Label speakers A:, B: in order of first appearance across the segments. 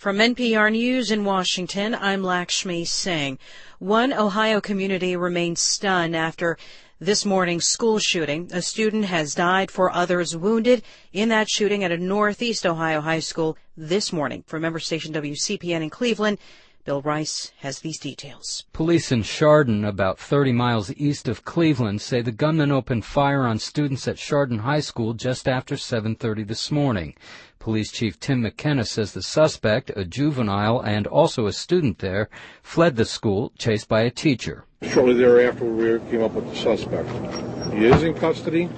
A: From NPR News in Washington, I'm Lakshmi Singh. One Ohio community remains stunned after this morning's school shooting. A student has died, 4 others wounded in that shooting at a Northeast Ohio high school this morning. From member station WCPN in Cleveland, Bill Rice has these details.
B: Police in Chardon, about 30 miles east of Cleveland, say the gunman opened fire on students at Chardon High School just after 7:30 this morning. Police Chief Tim McKenna says the suspect, a juvenile and also a student there, fled the school, chased by a teacher.
C: Shortly thereafter, we came up with the suspect. He is in custody.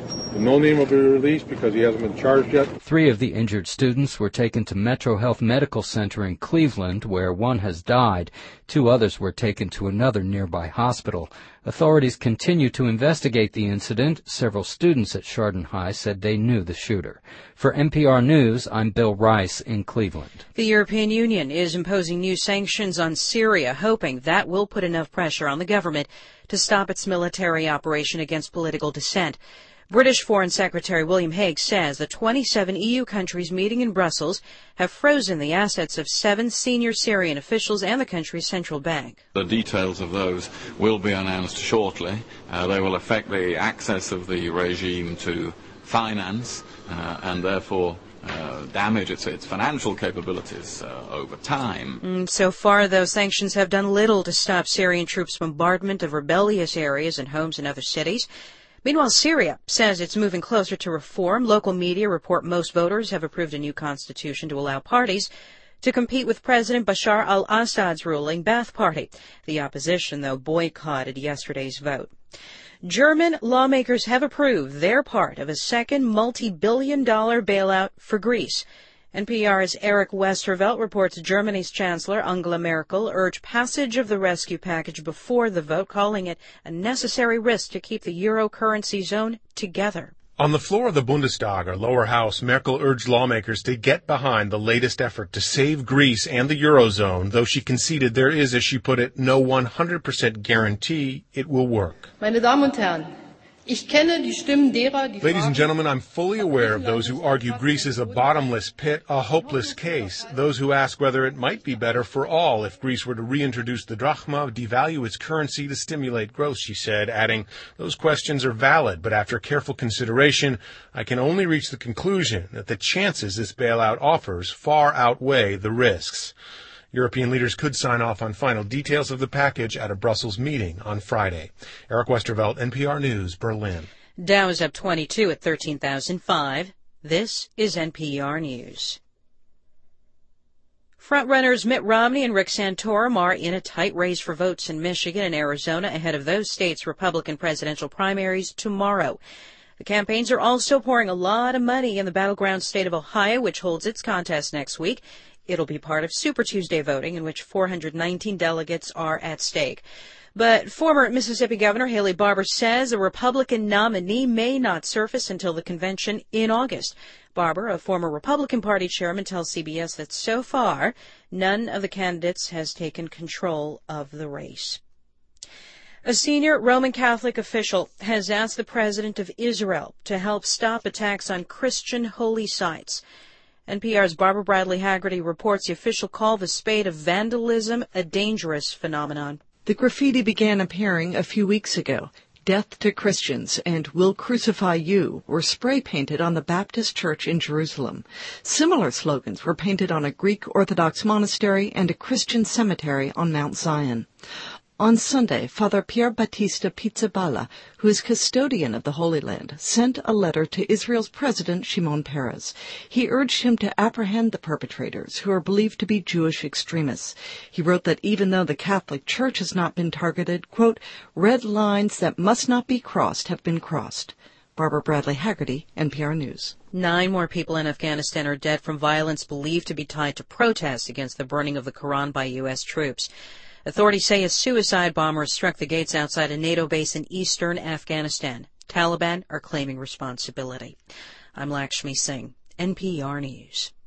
C: No name will be released because he hasn't been charged yet.
B: 3 of the injured students were taken to Metro Health Medical Center in Cleveland, where 1 has died. 2 others were taken to another nearby hospital. Authorities continue to investigate the incident. Several students at Chardon High said they knew the shooter. For NPR News, I'm Bill Rice in Cleveland.
A: The European Union is imposing new sanctions on Syria, hoping that will put enough pressure on the government to stop its military operation against political dissent. British Foreign Secretary William Hague says the 27 EU countries meeting in Brussels have frozen the assets of 7 senior Syrian officials and the country's central bank.
D: The details of those will be announced shortly. They will affect the access of the regime to finance and therefore damage its financial capabilities over time.
A: So far, those sanctions have done little to stop Syrian troops' bombardment of rebellious areas and homes in other cities. Meanwhile, Syria says it's moving closer to reform. Local media report most voters have approved a new constitution to allow parties to compete with President Bashar al-Assad's ruling Ba'ath Party. The opposition, though, boycotted yesterday's vote. German lawmakers have approved their part of a second multi-billion-dollar bailout for Greece. NPR's Eric Westervelt reports Germany's Chancellor Angela Merkel urged passage of the rescue package before the vote, calling it a necessary risk to keep the euro currency zone together.
E: On the floor of the Bundestag, or lower house, Merkel urged lawmakers to get behind the latest effort to save Greece and the eurozone, though she conceded there is, as she put it, no 100% guarantee it will work.
F: Meine Damen und Herren,
E: Ladies and gentlemen, I'm fully aware of those who argue Greece is a bottomless pit, a hopeless case. Those who ask whether it might be better for all if Greece were to reintroduce the drachma, devalue its currency to stimulate growth, she said, adding, those questions are valid, but after careful consideration, I can only reach the conclusion that the chances this bailout offers far outweigh the risks. European leaders could sign off on final details of the package at a Brussels meeting on Friday. Eric Westervelt, NPR News, Berlin.
A: Dow is up 22 at 13,005. This is NPR News. Frontrunners Mitt Romney and Rick Santorum are in a tight race for votes in Michigan and Arizona ahead of those states' Republican presidential primaries tomorrow. The campaigns are also pouring a lot of money in the battleground state of Ohio, which holds its contest next week. It'll be part of Super Tuesday voting, in which 419 delegates are at stake. But former Mississippi Governor Haley Barbour says a Republican nominee may not surface until the convention in August. Barbour, a former Republican Party chairman, tells CBS that so far, none of the candidates has taken control of the race. A senior Roman Catholic official has asked the president of Israel to help stop attacks on Christian holy sites. NPR's Barbara Bradley Haggerty reports the official called the spate of vandalism a dangerous phenomenon.
G: The graffiti began appearing a few weeks ago. Death to Christians and We'll Crucify You were spray-painted on the Baptist Church in Jerusalem. Similar slogans were painted on a Greek Orthodox monastery and a Christian cemetery on Mount Zion. On Sunday, Father Pier Battista Pizzaballa, who is custodian of the Holy Land, sent a letter to Israel's President Shimon Peres. He urged him to apprehend the perpetrators, who are believed to be Jewish extremists. He wrote that even though the Catholic Church has not been targeted, quote, red lines that must not be crossed have been crossed. Barbara Bradley Haggerty, NPR News.
A: 9 more people in Afghanistan are dead from violence believed to be tied to protests against the burning of the Quran by U.S. troops. Authorities say a suicide bomber struck the gates outside a NATO base in eastern Afghanistan. Taliban are claiming responsibility. I'm Lakshmi Singh, NPR News.